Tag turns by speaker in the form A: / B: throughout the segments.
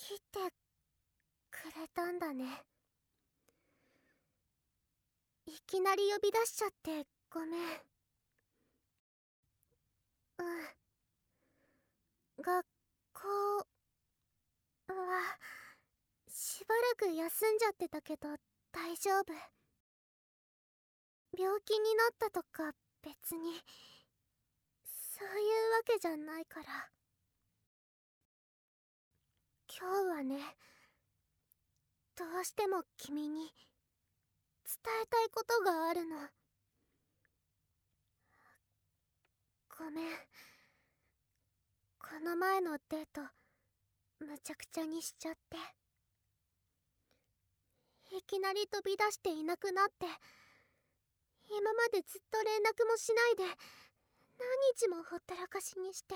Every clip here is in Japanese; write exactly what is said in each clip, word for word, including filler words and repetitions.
A: 来てくれたんだね。いきなり呼び出しちゃってごめん。うん。学校はしばらく休んじゃってたけど大丈夫。病気になったとか別にそういうわけじゃないから。今日はね、どうしても君に伝えたいことがあるの。ごめん。この前のデートむちゃくちゃにしちゃって。いきなり飛び出していなくなって、今までずっと連絡もしないで何日もほったらかしにして。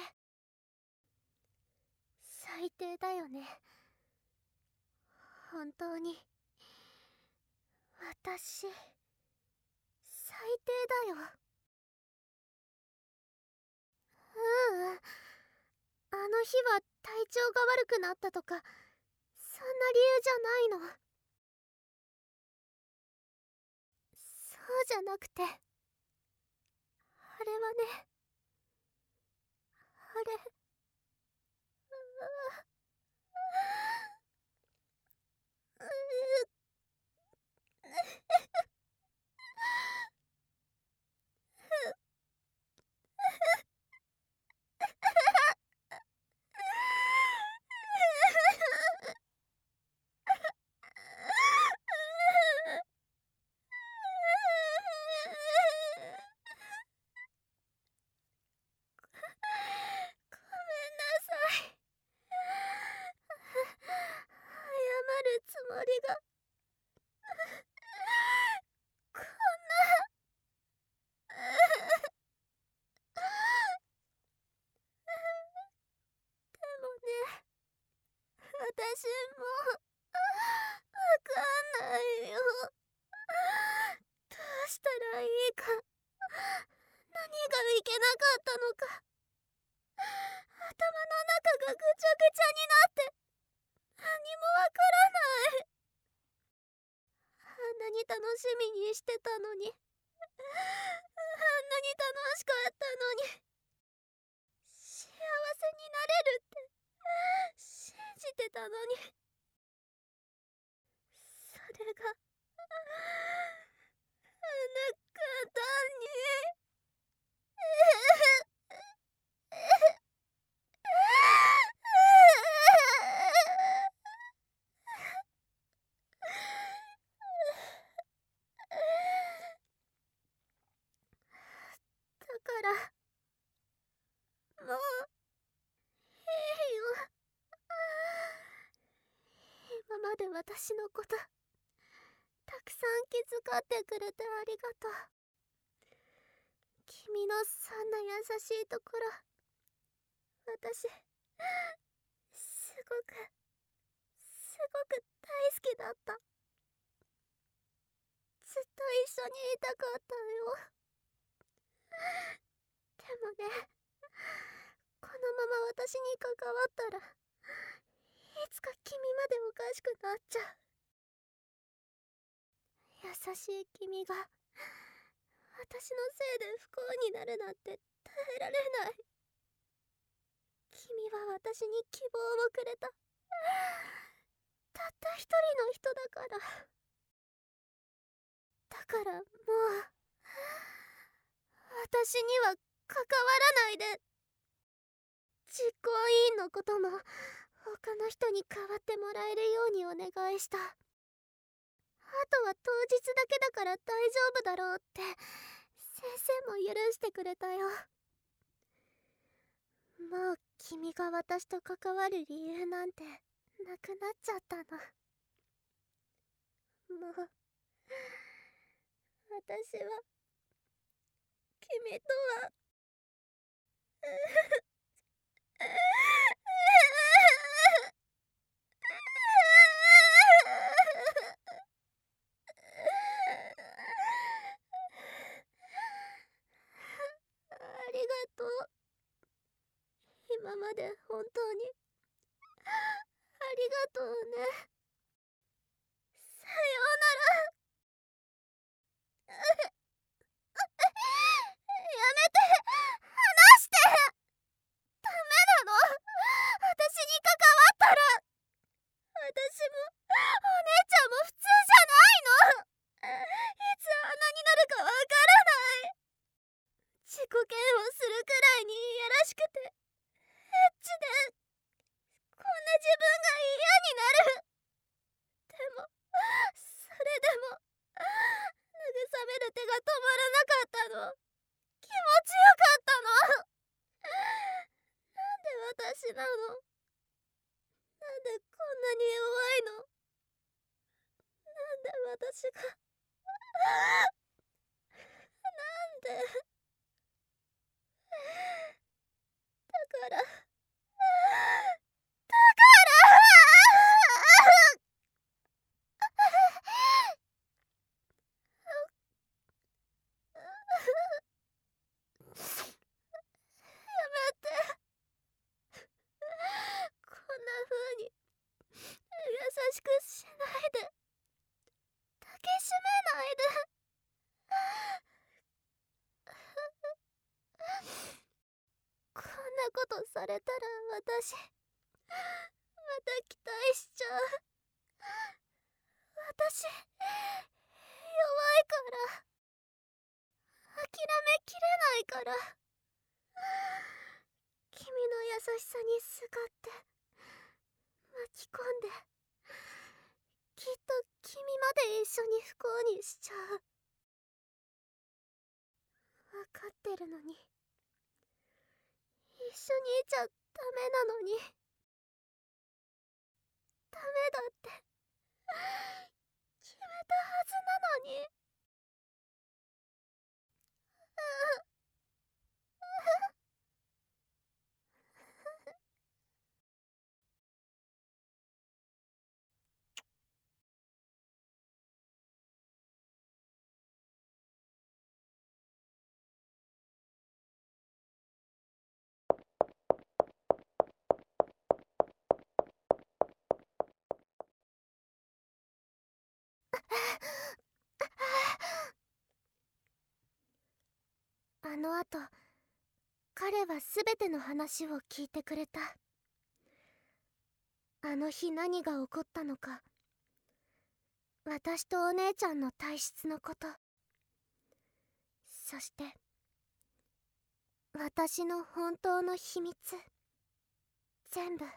A: 最低だよね、本当に。私最低だよ。ううん、あの日は体調が悪くなったとかそんな理由じゃないの。そうじゃなくて、あれはね、あれ、ううごめんなさい。謝るつもりがこんな。でもね、私もわかんないよ。どうしたらいいか、何がいけなかったのか。頭の中がぐちゃぐちゃになって何もわからない。あんなに楽しみにしてたのに、あんなに楽しかったのに、幸せになれるって信じてたのに、それがあの簡単に。だからもういいよ。今まで私のことたくさん気遣ってくれてありがとう。君のそんな優しいところ、私すごくすごく大好きだった。ずっと一緒にいたかったよ。でもね、このまま私に関わったらいつか君までおかしくなっちゃう。優しい君が私のせいで不幸になるなんて耐えられない。君は私に希望をくれた。たった一人の人だから。だからもう私には関わらないで。実行委員のことも他の人に代わってもらえるようにお願いした。あとは当日だけだから大丈夫だろうって先生も許してくれたよ。もう君が私と関わる理由なんてなくなっちゃったの。もう私は君とはありがとう。今まで本当にありりがとうね。さようなら。やめて、離して。ダメなの。私に関わったら。私もお姉ちゃんも普通じゃないの。いつあんなになるかわからない。自己嫌悪するくらいにいやらしくてエッチで、こんな自分が嫌になる。でもそれでも慰める手が止まらなかったの。気持ちよかったの。なんで私なの。なんでこんなに弱いの。なんで私がなんで。だからだからやめて。こんな風に優しくしないで。抱きしめないで。こんなことされたら私また期待しちゃう。私弱いから諦めきれないから。君の優しさにすがって巻き込んで、きっと君まで一緒に不幸にしちゃう。分かってるのに、一緒にいちゃダメなのに。ダメだって決めたはずなのに。あのあと彼はすべての話を聞いてくれた。あの日何が起こったのか、私とお姉ちゃんの体質のこと、そして私の本当の秘密、全部。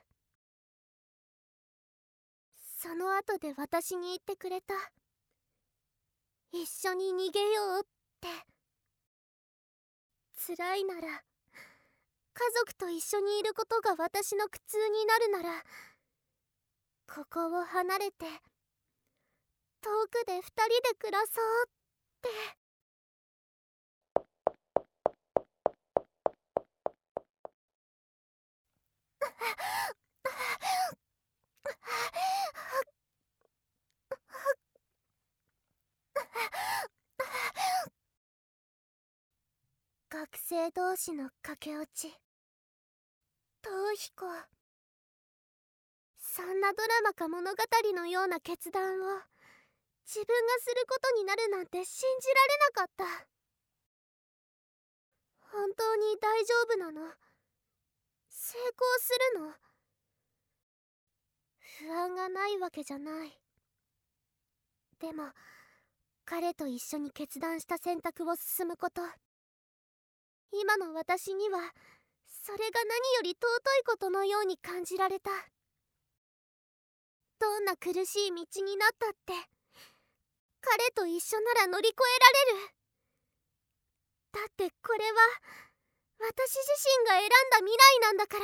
A: その後で私に言ってくれた。一緒に逃げようって。辛いなら、家族と一緒にいることが私の苦痛になるなら、ここを離れて遠くで二人で暮らそうって。学生同士の駆け落ち、逃避行。そんなドラマか物語のような決断を自分がすることになるなんて信じられなかった。本当に大丈夫なの？成功するの？不安がないわけじゃない。でも彼と一緒に決断した選択を進むこと、今の私にはそれが何より尊いことのように感じられた。どんな苦しい道になったって彼と一緒なら乗り越えられる。だってこれは私自身が選んだ未来なんだから。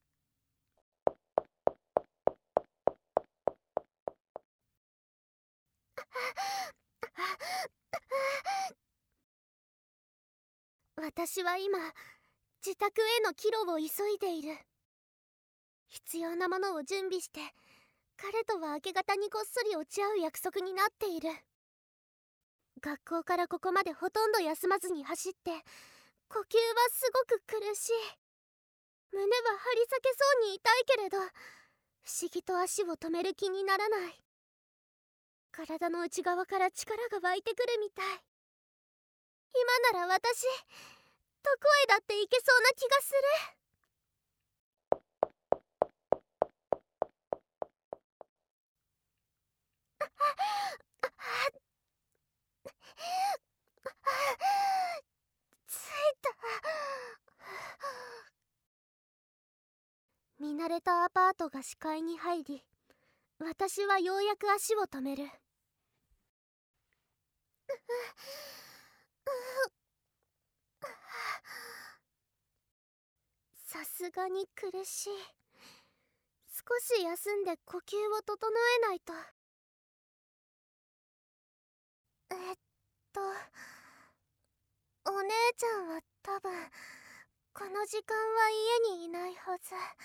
A: 私は今自宅への帰路を急いでいる。必要なものを準備して彼とは明け方にこっそり落ち合う約束になっている。学校からここまでほとんど休まずに走って、呼吸はすごく苦しい。胸は張り裂けそうに痛いけれど、 不思議と足を止める気にならない。体の内側から力が湧いてくるみたい。今なら私どこへだって行けそうな気がする。着いた。見慣れたアパートが視界に入り、私はようやく足を止める。さすがに苦しい。少し休んで呼吸を整えないと。えっとお姉ちゃんは多分この時間は家にいないはず。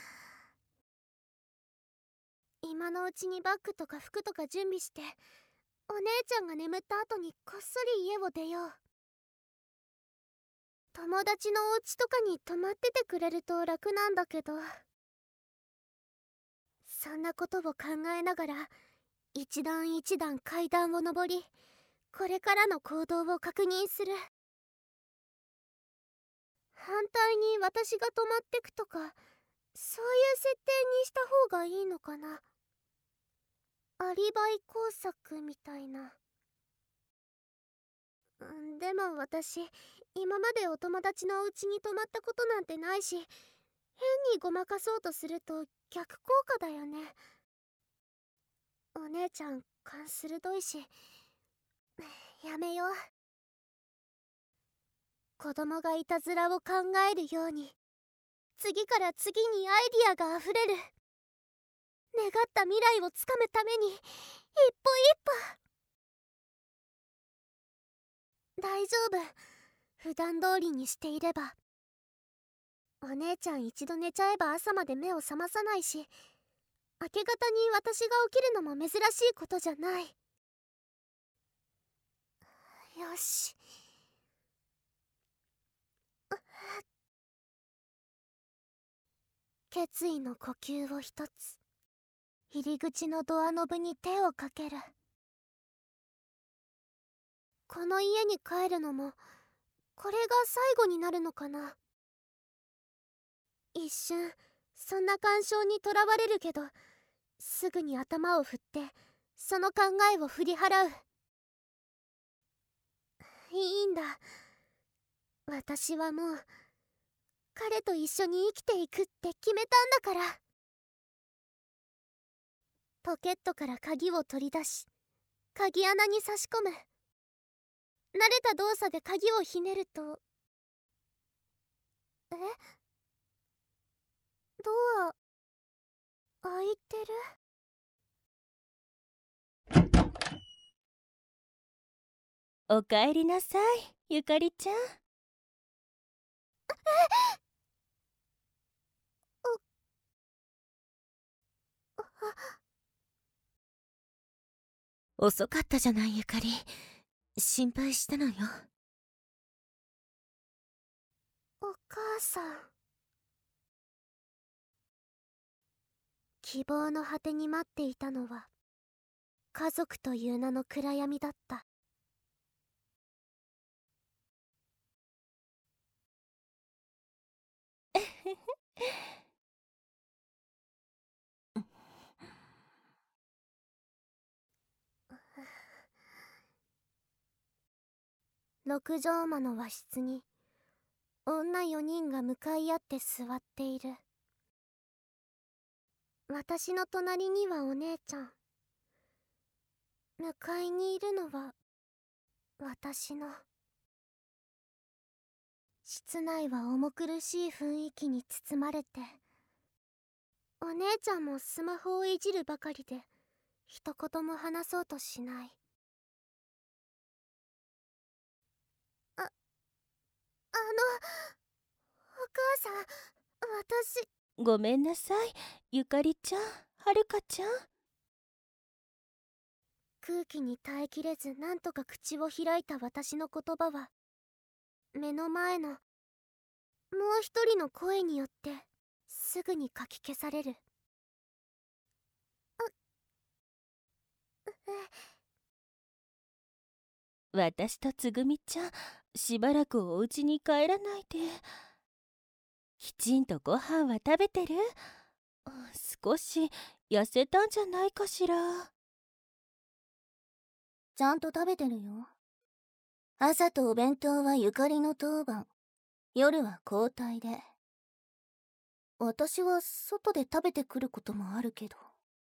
A: 今のうちにバッグとか服とか準備して、お姉ちゃんが眠った後にこっそり家を出よう。友達のお家とかに泊まっててくれると楽なんだけど。そんなことを考えながら一段一段階段を上り、これからの行動を確認する。反対に私が泊まってくとか、そういう設定にした方がいいのかな。アリバイ工作みたいな。うんでも私今までお友達のお家に泊まったことなんてないし、変にごまかそうとすると逆効果だよね。お姉ちゃん勘鋭いし、やめよう。子供がいたずらを考えるように、次から次にアイディアがあふれる。願った未来をつかむために一歩一歩。大丈夫、普段通りにしていれば。お姉ちゃん一度寝ちゃえば朝まで目を覚まさないし、明け方に私が起きるのも珍しいことじゃない。よし。決意の呼吸を一つ。入り口のドアノブに手をかける。この家に帰るのもこれが最後になるのかな。一瞬そんな感傷にとらわれるけど、すぐに頭を振ってその考えを振り払う。いいんだ、私はもう彼と一緒に生きていくって決めたんだから。ポケットから鍵を取り出し、鍵穴に差し込む。慣れた動作で鍵をひねると、え？ドア開いてる？
B: おかえりなさい、ゆかりちゃん。遅かったじゃない、ゆかり。心配したのよ。
A: お母さん。希望の果てに待っていたのは家族という名の暗闇だった。六畳間の和室に女よにんが向かい合って座っている。私の隣にはお姉ちゃん、向かいにいるのは私の。室内は重苦しい雰囲気に包まれて、お姉ちゃんもスマホをいじるばかりで一言も話そうとしない。あ、あの、お母さん、私。
B: ごめんなさい、ゆかりちゃん、はるかちゃん。
A: 空気に耐えきれずなんとか口を開いた私の言葉は、目の前のもう一人の声によってすぐにかき消される。
B: 私とつぐみちゃん、しばらくお家に帰らないで。きちんとご飯は食べてる？少し痩せたんじゃないかしら。
A: ちゃんと食べてるよ。朝とお弁当はゆかりの当番、夜は交代で。私は外で食べてくることもあるけど。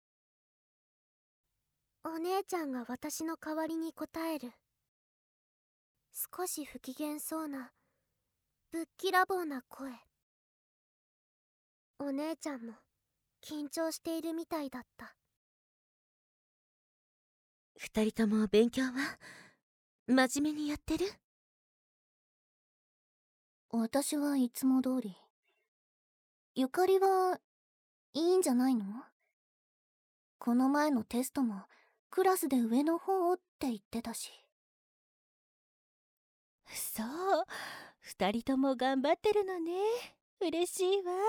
A: お姉ちゃんが私の代わりに答える。少し不機嫌そうなぶっきらぼうな声。お姉ちゃんも緊張しているみたいだった。
B: 二人とも勉強は真面目にやってる？
A: 私はいつも通り。ゆかりはいいんじゃないの？この前のテストもクラスで上の方って言ってたし。
B: そう、二人とも頑張ってるのね。嬉しいわ。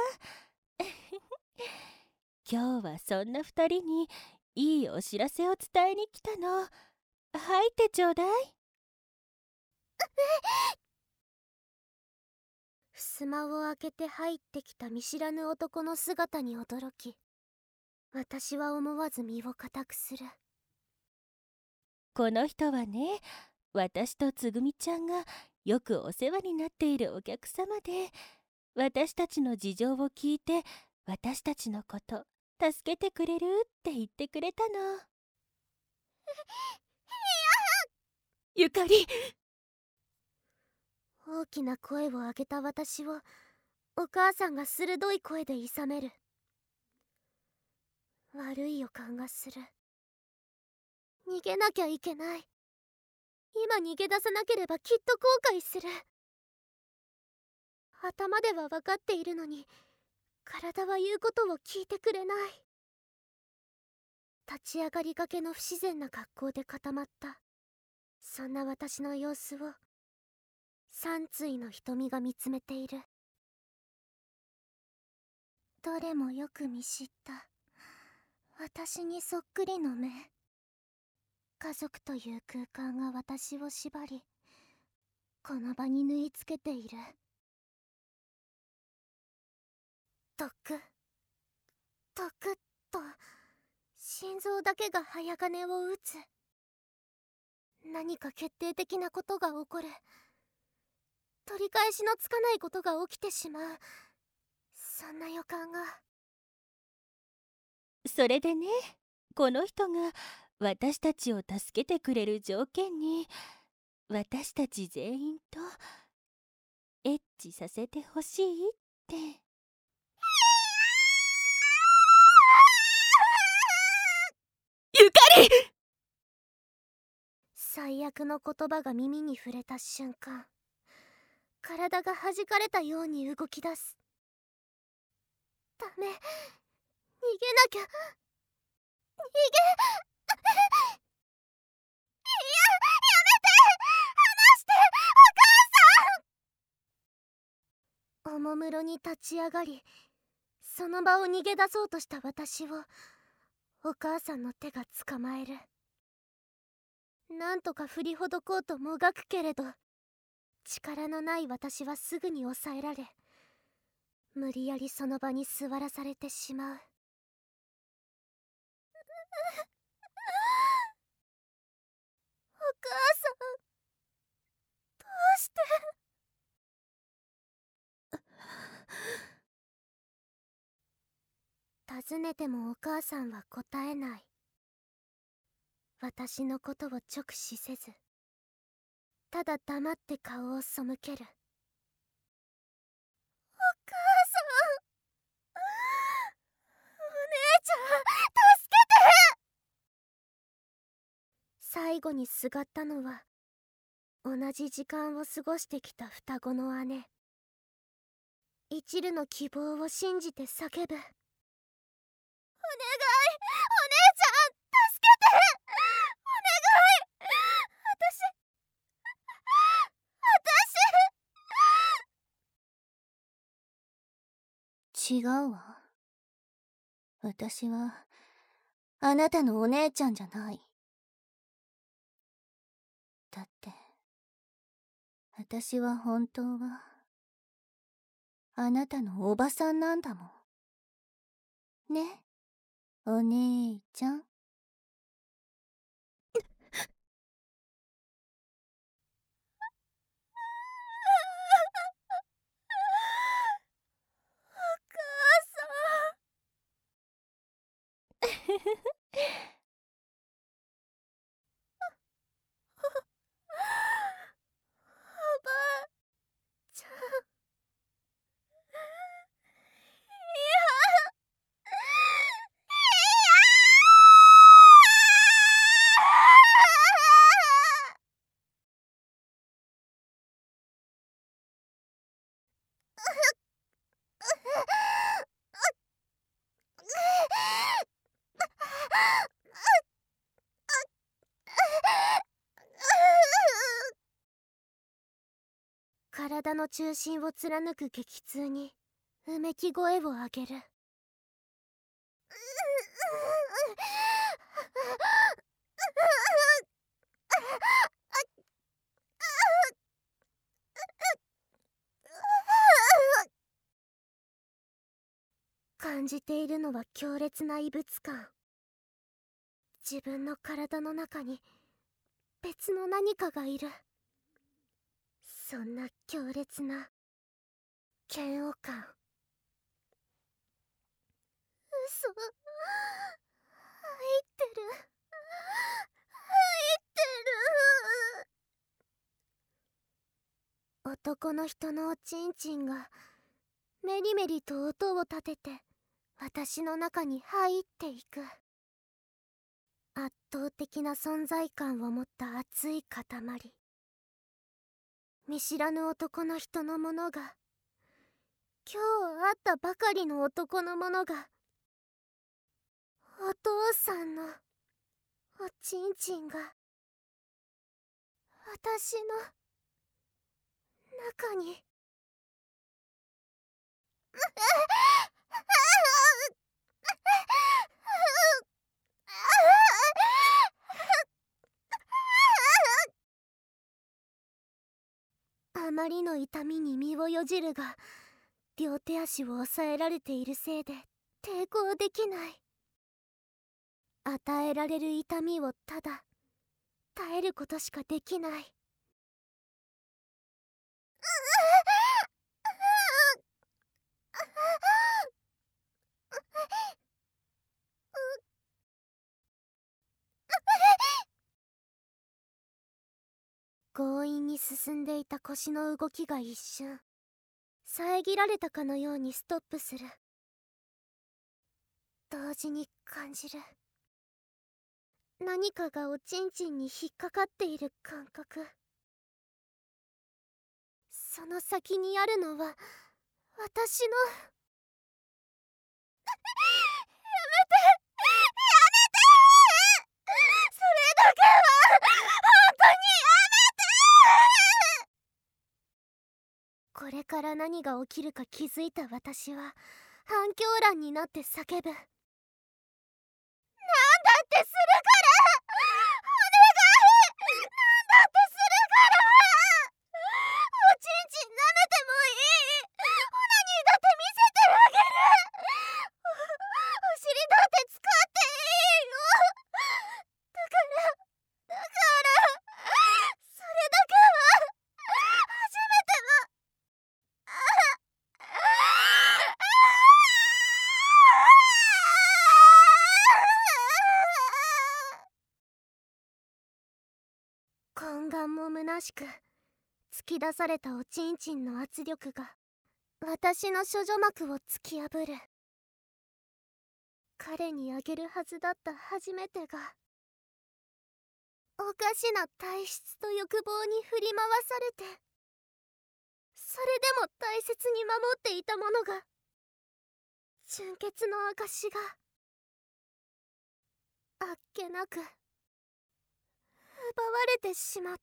B: 今日はそんな二人にいいお知らせを伝えに来たの。入ってちょうだい。
A: 襖を開けて入ってきた見知らぬ男の姿に驚き、私は思わず身を固くする。
B: この人はね、私とつぐみちゃんがよくお世話になっているお客様で、私たちの事情を聞いて私たちのこと助けてくれるって言ってくれたの。ゆかり。
A: 大きな声を上げた私をお母さんが鋭い声で諌める。悪い予感がする。逃げなきゃいけない。今逃げ出さなければきっと後悔する。頭では分かっているのに、体は言うことを聞いてくれない。立ち上がりがけの不自然な格好で固まった、そんな私の様子を三対の瞳が見つめている。どれもよく見知った私にそっくりの目。家族という空間が私を縛り、この場に縫い付けている。ドクドクッと心臓だけが早鐘を打つ。何か決定的なことが起こる。取り返しのつかないことが起きてしまう、そんな予感が。
B: それでね、この人が私たちを助けてくれる条件に、私たち全員とエッチさせてほしいって。ゆかり！
A: 最悪の言葉が耳に触れた瞬間、体が弾かれたように動き出す。ダメ、逃げなきゃ。逃げいや、やめて、離して、お母さん。おもむろに立ち上がり、その場を逃げ出そうとした私をお母さんの手が捕まえる。なんとか振りほどこうともがくけれど、力のない私はすぐに抑えられ、無理やりその場に座らされてしまう。お母さん、どうして。尋ねてもお母さんは答えない。私のことを直視せず、ただ黙って顔を背ける。お母さん、お姉ちゃん、助けて。最後にすがったのは、同じ時間を過ごしてきた双子の姉。一縷の希望を信じて叫ぶ。お願い、お姉ちゃん、助けて。お願い、私私違うわ。私はあなたのお姉ちゃんじゃない。 だって私は本当はあなたのおばさんなんだもんね、お姉ちゃん。お母さん。おばあちゃん。いや、体の中心を貫く激痛にうめき声を上げる。感じているのは強烈な異物感。自分の体の中に別の何かがいる。そんな強烈な嫌悪感。嘘、入ってる、入ってる。男の人のおちんちんがメリメリと音を立てて私の中に入っていく。圧倒的な存在感を持った熱い塊。見知らぬ男の人のものが、今日会ったばかりの男のものが、お父さんのおちんちんが私の中に。あまりの痛みに身をよじるが、両手足を押さえられているせいで抵抗できない。与えられる痛みをただ耐えることしかできない。強引に進んでいた腰の動きが一瞬遮られたかのようにストップする。同時に感じる何かがおちんちんに引っかかっている感覚。その先にあるのは私のやめて、やめて、それだけは本当にやめて。これから何が起きるか気づいた私は反響欄になって叫ぶ。なんだってするから、お願い、なんだってするから。おちんちん舐めてもいい、オナニーだって見せてあげる。お、お尻だって使っていいよ。だからだからそれだけは初めては。懇願も虚しく突き出されたおちんちんの圧力が私の処女膜を突き破る。彼にあげるはずだった初めてがおかしな体質と欲望に振り回されて、それでも大切に守っていたものが、純潔の証があっけなく奪われてしまった。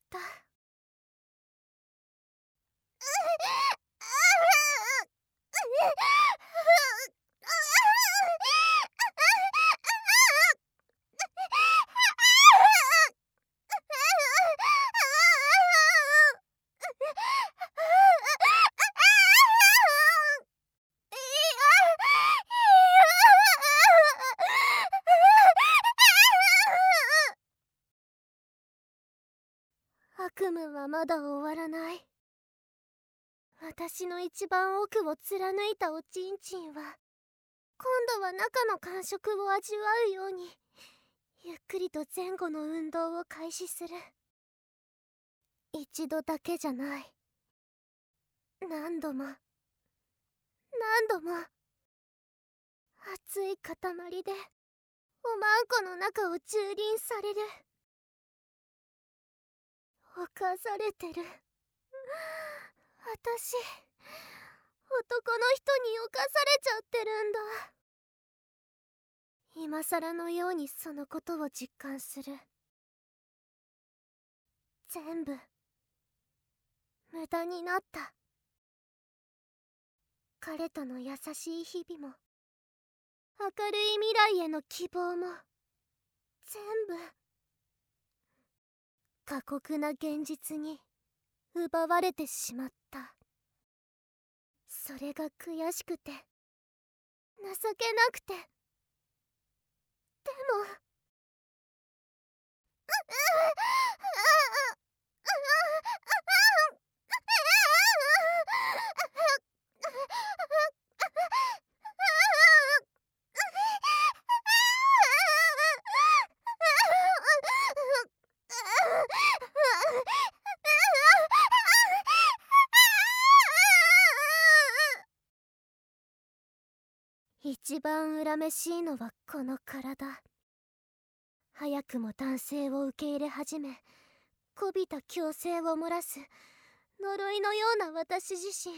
A: はまだ終わらない。私の一番奥を貫いたおちんちんは今度は中の感触を味わうようにゆっくりと前後の運動を開始する。一度だけじゃない、何度も何度も熱い塊でおまんこの中を蹂躙される。侵されてる。私、男の人に侵されちゃってるんだ。今さらのようにそのことを実感する。全部無駄になった。彼との優しい日々も明るい未来への希望も全部過酷な現実に奪われてしまった。それが悔しくて情けなくて、でも一番恨めしいのはこの体。早くも男性を受け入れ始め、こびた嬌声を漏らす呪いのような私自身。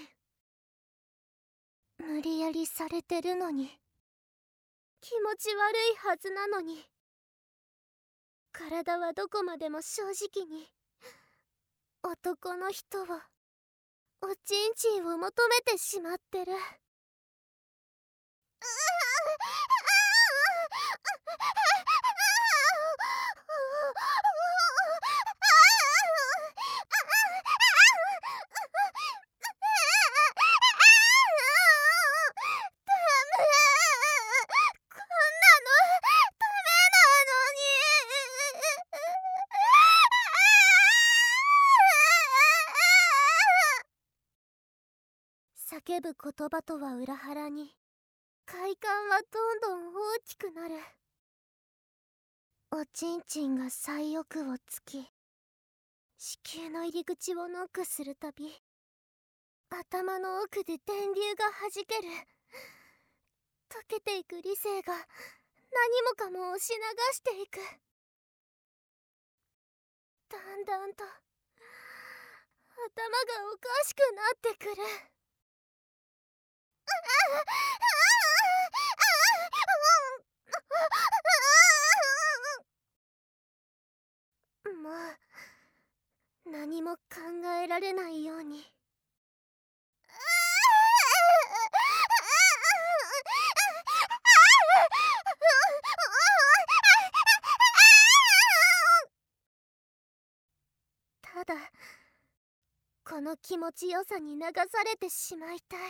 A: 無理やりされてるのに、気持ち悪いはずなのに、体はどこまでも正直に男の人を、おちんちんを求めてしまってる。叫ぶ言葉とは裏腹に快感はどんどん大きくなる。おちんちんが最奥をつき、子宮の入り口をノックするたび、頭の奥で電流がはじける。溶けていく理性が何もかも押し流していく。だんだんと頭がおかしくなってくる。もう何も考えられないように。ただこの気持ちよさに流されてしまいたい。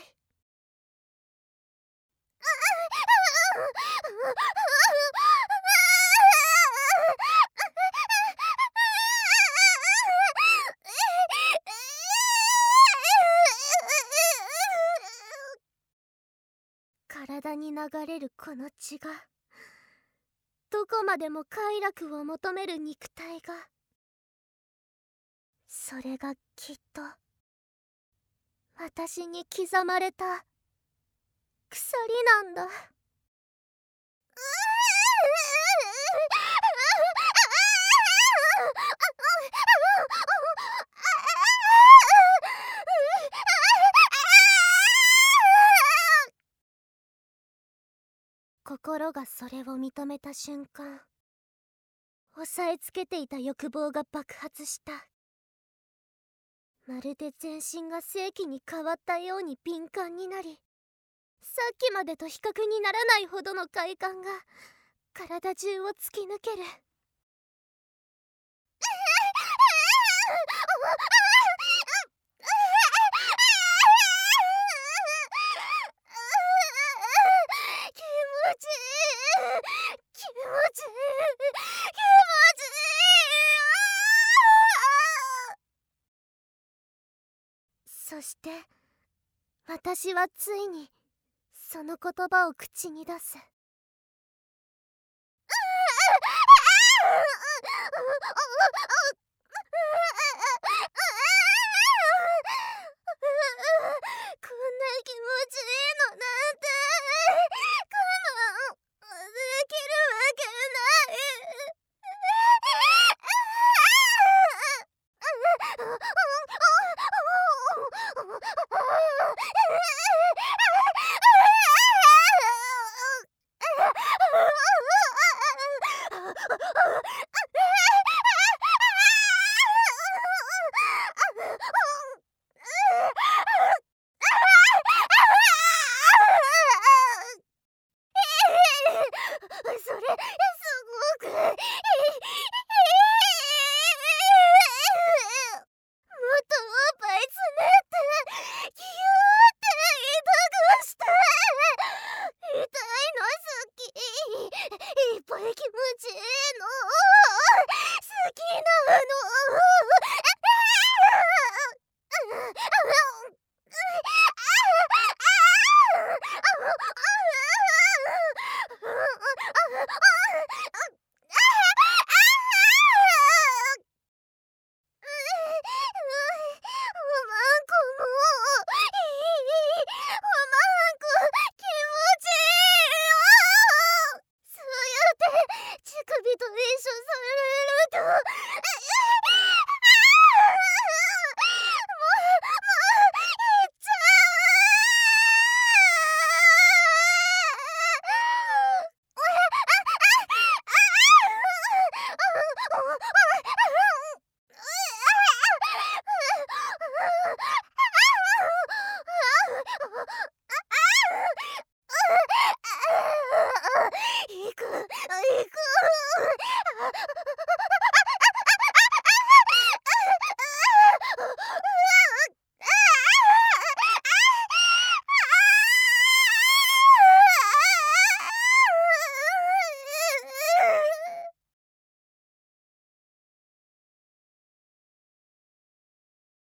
A: 体に流れるこの血が、どこまでも快楽を求める肉体が、それがきっと私に刻まれた鎖なんだ。心がそれを認めた瞬間、押さえつけていた欲望が爆発した。まるで全身が正気に変わったように敏感になり、さっきまでと比較にならないほどの快感が体中を突き抜ける。気持ちいい、気持ちいい、気持ちいい。 そして私はついにその言葉を口に出す。